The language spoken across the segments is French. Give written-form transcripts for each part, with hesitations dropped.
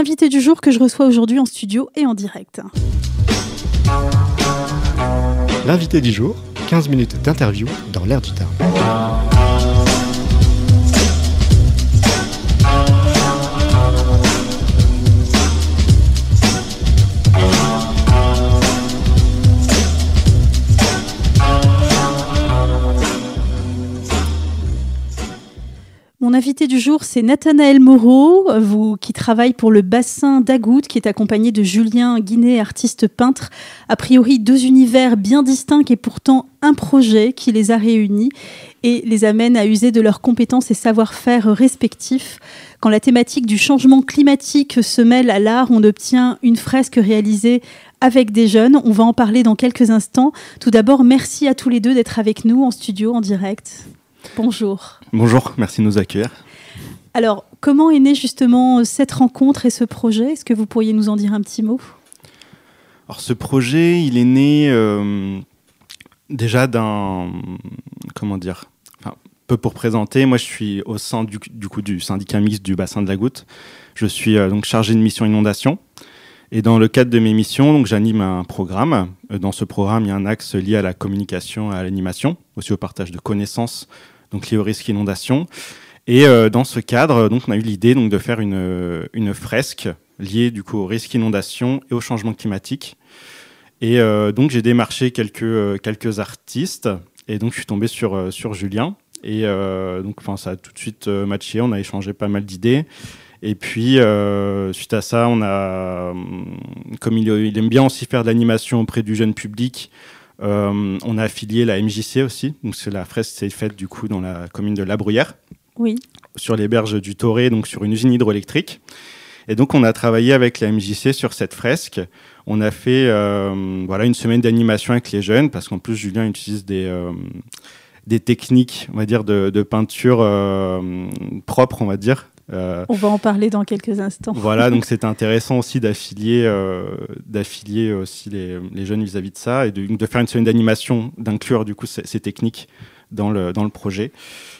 Invité du jour que je reçois aujourd'hui en studio et en direct. L'invité du jour, 15 minutes d'interview dans l'air du Tarn. Mon invité du jour, c'est Nathanaël Moreau, qui travaille pour le bassin d'Agout, qui est accompagné de Julien Guinet, artiste peintre. A priori, deux univers bien distincts et pourtant un projet qui les a réunis et les amène à user de leurs compétences et savoir-faire respectifs. Quand la thématique du changement climatique se mêle à l'art, on obtient une fresque réalisée avec des jeunes. On va en parler dans quelques instants. Tout d'abord, merci à tous les deux d'être avec nous en studio, en direct. Bonjour. Bonjour, merci de nous accueillir. Alors, comment est née justement cette rencontre et ce projet ? Est-ce que vous pourriez nous en dire un petit mot ? Alors, ce projet, il est né déjà d'un... Comment dire ? Enfin, peu pour présenter, moi je suis au sein du syndicat mixte du bassin de l'Agout. Je suis donc chargé de mission inondation. Et dans le cadre de mes missions, donc, j'anime un programme. Dans ce programme, il y a un axe lié à la communication et à l'animation, aussi au partage de connaissances, donc lié au risque inondation. Et dans ce cadre, donc, on a eu l'idée donc, de faire une fresque liée du coup, au risque inondation et au changement climatique. Et donc, j'ai démarché quelques artistes. Et donc, je suis tombé sur Julien. Et donc, ça a tout de suite matché. On a échangé pas mal d'idées. Et puis, suite à ça, comme il aime bien aussi faire de l'animation auprès du jeune public, on a affilié la MJC aussi. Donc, la fresque s'est faite du coup dans la commune de La Bruyère, oui, sur les berges du Toré, donc sur une usine hydroélectrique. Et donc, on a travaillé avec la MJC sur cette fresque. On a fait une semaine d'animation avec les jeunes, parce qu'en plus, Julien utilise des techniques, on va dire, de peinture propre, on va dire. On va en parler dans quelques instants. Voilà, donc c'est intéressant aussi d'affilier aussi les jeunes vis-à-vis de ça et de faire une semaine d'animation, d'inclure du coup ces techniques dans le projet.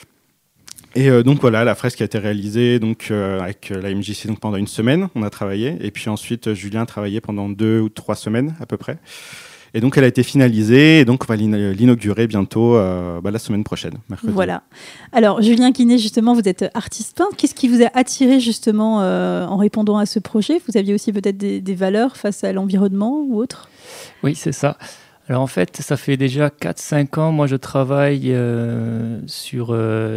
Et donc voilà, la fresque a été réalisée donc, avec la MJC donc, pendant une semaine, on a travaillé. Et puis ensuite, Julien a travaillé pendant 2 ou 3 semaines à peu près. Et donc, elle a été finalisée et donc on va l'inaugurer bientôt la semaine prochaine, mercredi. Voilà. Alors, Julien Guinet, justement, vous êtes artiste peintre. Qu'est-ce qui vous a attiré justement en répondant à ce projet ? Vous aviez aussi peut-être des valeurs face à l'environnement ou autre ? Oui, c'est ça. Alors en fait, ça fait déjà 4-5 ans, moi je travaille sur...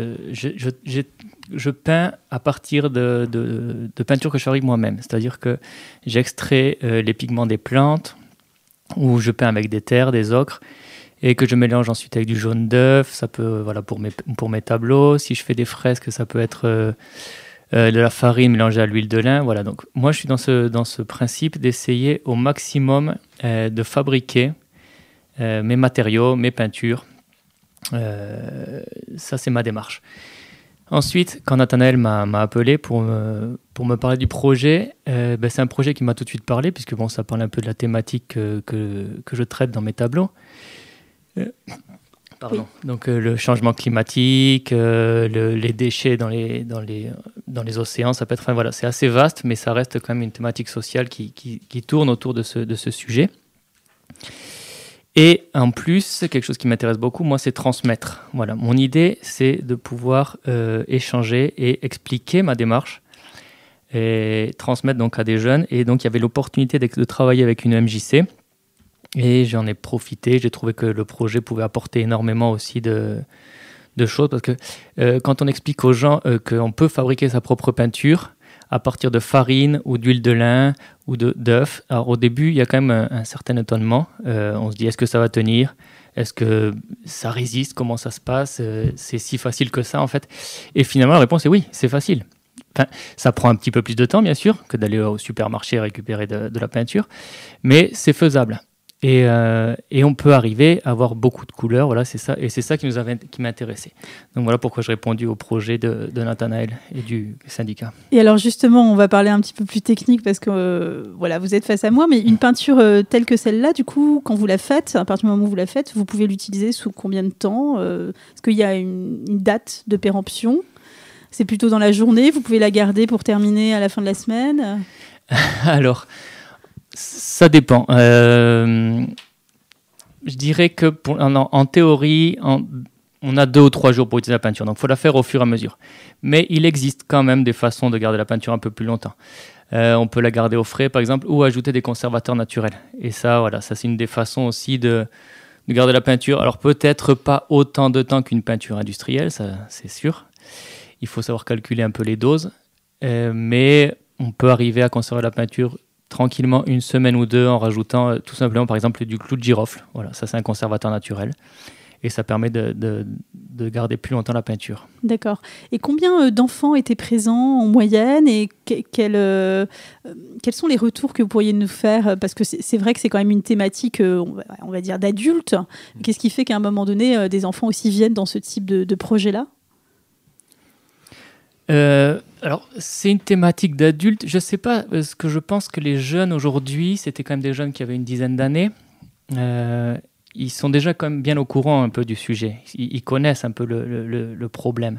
Je peins à partir de peintures que je fabrique moi-même. C'est-à-dire que j'extrais les pigments des plantes, où je peins avec des terres, des ocres, et que je mélange ensuite avec du jaune d'œuf. Ça peut, pour mes tableaux. Si je fais des fresques, ça peut être de la farine mélangée à l'huile de lin. Voilà, donc moi je suis dans ce principe d'essayer au maximum de fabriquer mes matériaux, mes peintures. Ça, c'est ma démarche. Ensuite, quand Nathanaël m'a appelé pour me parler du projet, c'est un projet qui m'a tout de suite parlé, puisque ça parle un peu de la thématique que je traite dans mes tableaux. Pardon. Oui. Donc le changement climatique, les déchets dans les océans, ça peut être... c'est assez vaste, mais ça reste quand même une thématique sociale qui tourne autour de ce sujet. Et en plus, quelque chose qui m'intéresse beaucoup, moi, c'est transmettre. Voilà, mon idée, c'est de pouvoir échanger et expliquer ma démarche et transmettre donc à des jeunes. Et donc, il y avait l'opportunité de travailler avec une MJC. Et j'en ai profité. J'ai trouvé que le projet pouvait apporter énormément aussi de choses. Parce que quand on explique aux gens qu'on peut fabriquer sa propre peinture à partir de farine ou d'huile de lin ou d'œufs. Alors au début, il y a quand même un certain étonnement. On se dit, est-ce que ça va tenir ? Est-ce que ça résiste ? Comment ça se passe ? C'est si facile que ça en fait ? Et finalement, la réponse est oui, c'est facile. Enfin, ça prend un petit peu plus de temps, bien sûr, que d'aller au supermarché et récupérer de la peinture, mais c'est faisable. Et on peut arriver à avoir beaucoup de couleurs, voilà, c'est ça, et c'est ça qui m'a intéressé. Donc voilà pourquoi j'ai répondu au projet de Nathanaël et du syndicat. Et alors justement, on va parler un petit peu plus technique parce que vous êtes face à moi, mais une peinture telle que celle-là, du coup, quand vous la faites, à partir du moment où vous la faites, vous pouvez l'utiliser sous combien de temps ? Est-ce qu'il y a une date de péremption ? C'est plutôt dans la journée, vous pouvez la garder pour terminer à la fin de la semaine ? Alors, ça dépend. Je dirais que en théorie, on a 2 ou 3 jours pour utiliser la peinture. Donc, il faut la faire au fur et à mesure. Mais il existe quand même des façons de garder la peinture un peu plus longtemps. On peut la garder au frais, par exemple, ou ajouter des conservateurs naturels. Et ça, voilà, ça c'est une des façons aussi de garder la peinture. Alors, peut-être pas autant de temps qu'une peinture industrielle, ça c'est sûr. Il faut savoir calculer un peu les doses. Mais on peut arriver à conserver la peinture tranquillement 1 semaine ou 2 en rajoutant tout simplement par exemple du clou de girofle. Voilà, ça c'est un conservateur naturel et ça permet de garder plus longtemps la peinture. D'accord. Et combien d'enfants étaient présents en moyenne et quels sont les retours que vous pourriez nous faire? Parce que c'est vrai que c'est quand même une thématique, on va dire, d'adultes. Qu'est-ce qui fait qu'à un moment donné, des enfants aussi viennent dans ce type de projet-là? Alors, c'est une thématique d'adulte. Je ne sais pas, parce que je pense que les jeunes aujourd'hui, c'était quand même des jeunes qui avaient une dizaine d'années. Ils sont déjà quand même bien au courant un peu du sujet. Ils connaissent un peu le problème.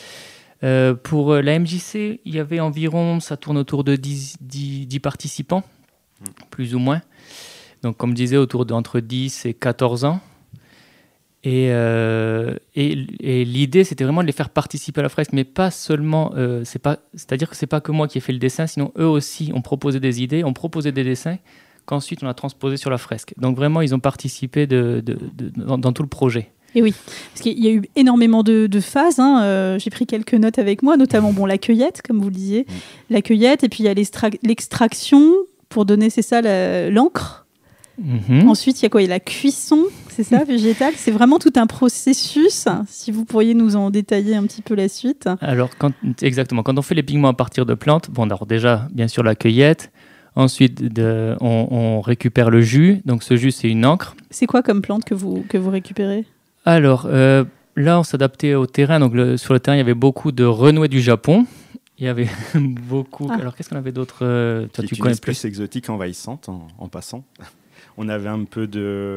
Pour la MJC, il y avait environ, ça tourne autour de 10 participants, plus ou moins. Donc, comme je disais, autour d'entre 10 et 14 ans. Et l'idée, c'était vraiment de les faire participer à la fresque, mais pas seulement. C'est-à-dire que c'est pas que moi qui ai fait le dessin, sinon eux aussi ont proposé des idées, ont proposé des dessins, qu'ensuite on a transposé sur la fresque. Donc vraiment, ils ont participé dans tout le projet. Et oui, parce qu'il y a eu énormément de phases. J'ai pris quelques notes avec moi, notamment la cueillette, comme vous le disiez, la cueillette, et puis il y a l'extraction pour donner, c'est ça, l'encre. Ensuite, il y a quoi? Il y a la cuisson, c'est ça, végétale. C'est vraiment tout un processus. Si vous pourriez nous en détailler un petit peu la suite. Alors, exactement. Quand on fait les pigments à partir de plantes, bon, alors déjà, bien sûr, la cueillette. Ensuite, on récupère le jus. Donc, ce jus, c'est une encre. C'est quoi comme plante que vous récupérez? Alors, là, on s'adaptait au terrain. Donc, sur le terrain, il y avait beaucoup de renouée du Japon. Il y avait beaucoup... Alors, qu'est-ce qu'on avait d'autre? Toi, tu connais une espèce exotique envahissante en passant. On avait un peu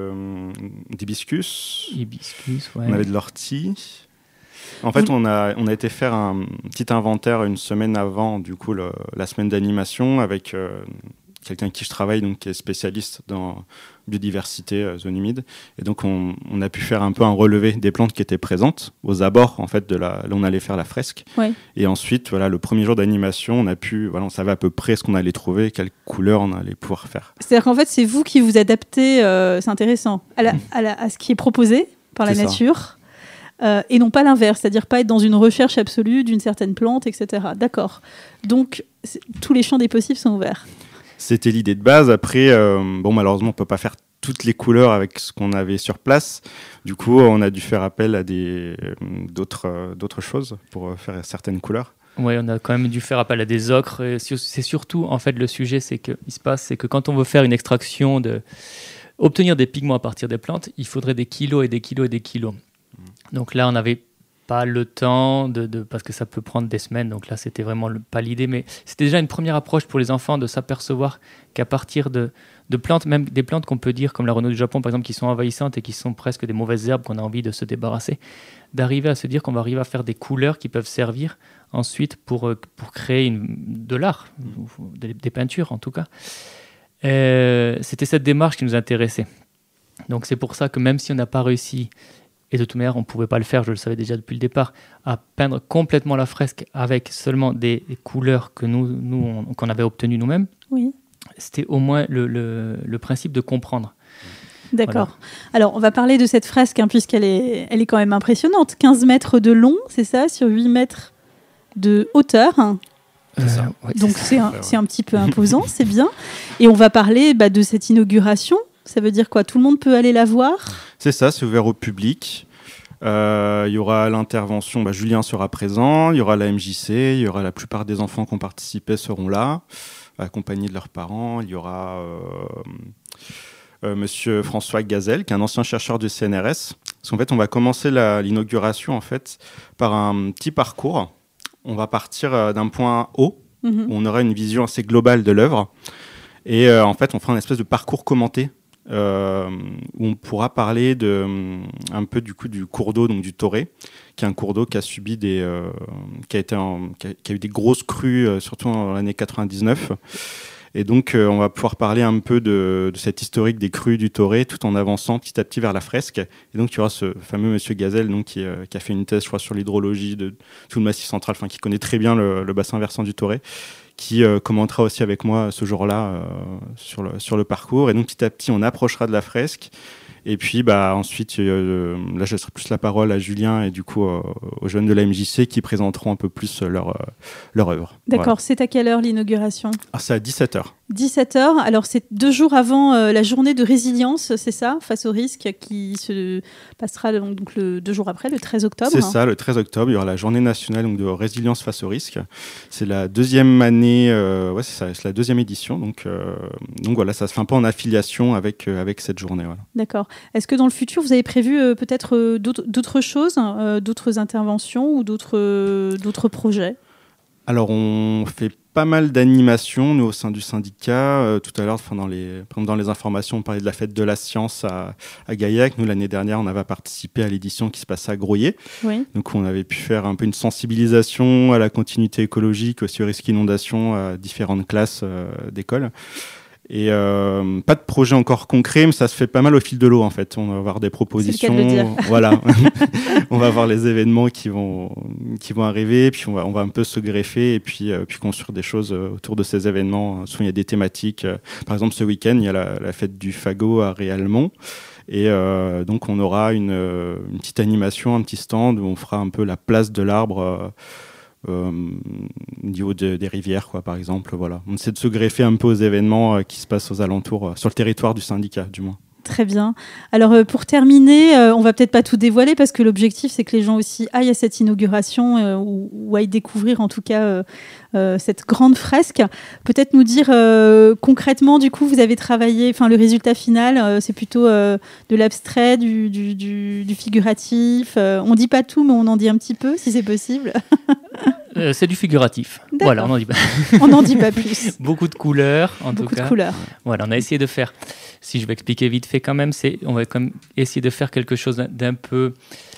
d'hibiscus. Hibiscus, ouais. On avait de l'ortie. En fait, on a été faire un petit inventaire 1 semaine avant, du coup, la semaine d'animation avec quelqu'un avec qui je travaille, donc, qui est spécialiste dans biodiversité, zone humide. Et donc, on a pu faire un peu un relevé des plantes qui étaient présentes aux abords, en fait, là où on allait faire la fresque. Ouais. Et ensuite, voilà, le premier jour d'animation, on savait à peu près ce qu'on allait trouver, quelle couleur on allait pouvoir faire. C'est-à-dire qu'en fait, c'est vous qui vous adaptez, c'est intéressant, à ce qui est proposé par la nature. Et non pas l'inverse, c'est-à-dire pas être dans une recherche absolue d'une certaine plante, etc. D'accord. Donc, tous les champs des possibles sont ouverts. C'était l'idée de base. Après, malheureusement, on ne peut pas faire toutes les couleurs avec ce qu'on avait sur place. Du coup, on a dû faire appel à d'autres choses pour faire certaines couleurs. Oui, on a quand même dû faire appel à des ocres. C'est surtout, en fait, le sujet, c'est que quand on veut faire une extraction, obtenir des pigments à partir des plantes, il faudrait des kilos et des kilos et des kilos. Donc là, on n'avait pas le temps, parce que ça peut prendre des semaines. Donc là, c'était vraiment pas l'idée. Mais c'était déjà une première approche pour les enfants de s'apercevoir qu'à partir de plantes, même des plantes qu'on peut dire, comme la renouée du Japon, par exemple, qui sont envahissantes et qui sont presque des mauvaises herbes qu'on a envie de se débarrasser, d'arriver à se dire qu'on va arriver à faire des couleurs qui peuvent servir ensuite pour créer de l'art, des peintures en tout cas. C'était cette démarche qui nous intéressait. Donc c'est pour ça que même si on n'a pas réussi, et de toute manière on ne pouvait pas le faire, je le savais déjà depuis le départ, à peindre complètement la fresque avec seulement des couleurs que qu'on avait obtenues nous-mêmes, oui. C'était au moins le principe de comprendre. D'accord. Voilà. Alors, on va parler de cette fresque, puisqu'elle est quand même impressionnante. 15 mètres de long, c'est ça, sur 8 mètres de hauteur. C'est ça. Ouais, donc, c'est un petit peu imposant, c'est bien. Et on va parler de cette inauguration. Ça veut dire quoi? Tout le monde peut aller la voir? C'est ça, c'est ouvert au public. Il y aura l'intervention, Julien sera présent, il y aura la MJC, il y aura la plupart des enfants qui ont participé seront là, accompagnés de leurs parents. Il y aura Monsieur François Gazelle, qui est un ancien chercheur du CNRS. Parce qu'en fait, on va commencer l'inauguration en fait, par un petit parcours. On va partir d'un point haut, où on aura une vision assez globale de l'œuvre. Et en fait, on fera une espèce de parcours commenté, où on pourra parler un peu du cours d'eau, donc du Toré, qui est un cours d'eau qui a subi qui a eu des grosses crues, surtout en l'année 99. Et donc, on va pouvoir parler un peu de cette historique des crues du Toré, tout en avançant petit à petit vers la fresque. Et donc, il y aura ce fameux monsieur Gazelle, donc, qui a fait une thèse, je crois, sur l'hydrologie de tout le Massif central, enfin, qui connaît très bien le bassin versant du Toré, qui commentera aussi avec moi ce jour-là sur le parcours. Et donc, petit à petit, on approchera de la fresque. Et puis ensuite, là je laisserai plus la parole à Julien et du coup aux jeunes de la MJC qui présenteront un peu plus leur œuvre. D'accord, voilà. C'est à quelle heure l'inauguration ? C'est à 17h. 17h, alors c'est 2 jours avant la journée de résilience, c'est ça, face au risque, qui se passera donc le 2 jours après, le 13 octobre. C'est ça, le 13 octobre, il y aura la journée nationale donc, de résilience face au risque. C'est la 2e année, c'est ça, c'est la 2e édition, donc voilà, ça se fait un peu en affiliation avec cette journée. Voilà. D'accord. Est-ce que dans le futur, vous avez prévu peut-être d'autres choses, d'autres interventions ou d'autres projets ? Alors, on fait pas mal d'animations, nous, au sein du syndicat. Tout à l'heure, dans les informations, on parlait de la fête de la science à Gaillac. Nous, l'année dernière, on avait participé à l'édition qui se passait à Groyer. Oui. Donc, on avait pu faire un peu une sensibilisation à la continuité écologique, aussi au risque d'inondation à différentes classes d'école. Et pas de projet encore concret, mais ça se fait pas mal au fil de l'eau en fait. On va avoir des propositions, c'est le cas de le dire. Voilà. On va voir les événements qui vont arriver, puis on va un peu se greffer et puis construire des choses autour de ces événements. Souvent il y a des thématiques. Par exemple ce week-end il y a la fête du fagot à Réalmont. Et donc on aura une petite animation, un petit stand où on fera un peu la place de l'arbre. Au niveau des rivières, quoi, par exemple. Voilà. On essaie de se greffer un peu aux événements qui se passent aux alentours, sur le territoire du syndicat, du moins. Très bien. Alors, pour terminer, on va peut-être pas tout dévoiler parce que l'objectif, c'est que les gens aussi aillent à cette inauguration ou aillent découvrir, en tout cas, cette grande fresque. Peut-être nous dire concrètement, du coup, vous avez travaillé, le résultat final, c'est plutôt de l'abstrait, du figuratif. On dit pas tout, mais on en dit un petit peu, si c'est possible. C'est du figuratif. D'accord. Voilà, on n'en dit pas. On n'en dit pas plus. Beaucoup de couleurs, en tout cas. Beaucoup de couleurs. Voilà, on a essayé de faire, si je vais expliquer vite fait quand même, on va quand même essayer de faire quelque chose d'un peu,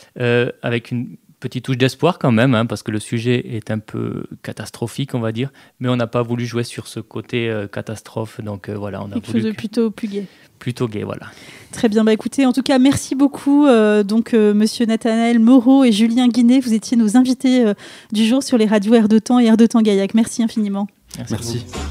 avec une petite touche d'espoir quand même, parce que le sujet est un peu catastrophique, on va dire, mais on n'a pas voulu jouer sur ce côté catastrophe, donc voilà, on a quelque chose de plutôt plus gai. Plutôt gai, voilà. Très bien, écoutez, en tout cas, merci beaucoup. Monsieur Nathanaël Moreau et Julien Guinet, vous étiez nos invités du jour sur les radios Air de Temps et Air de Temps Gaillac. Merci infiniment. Merci.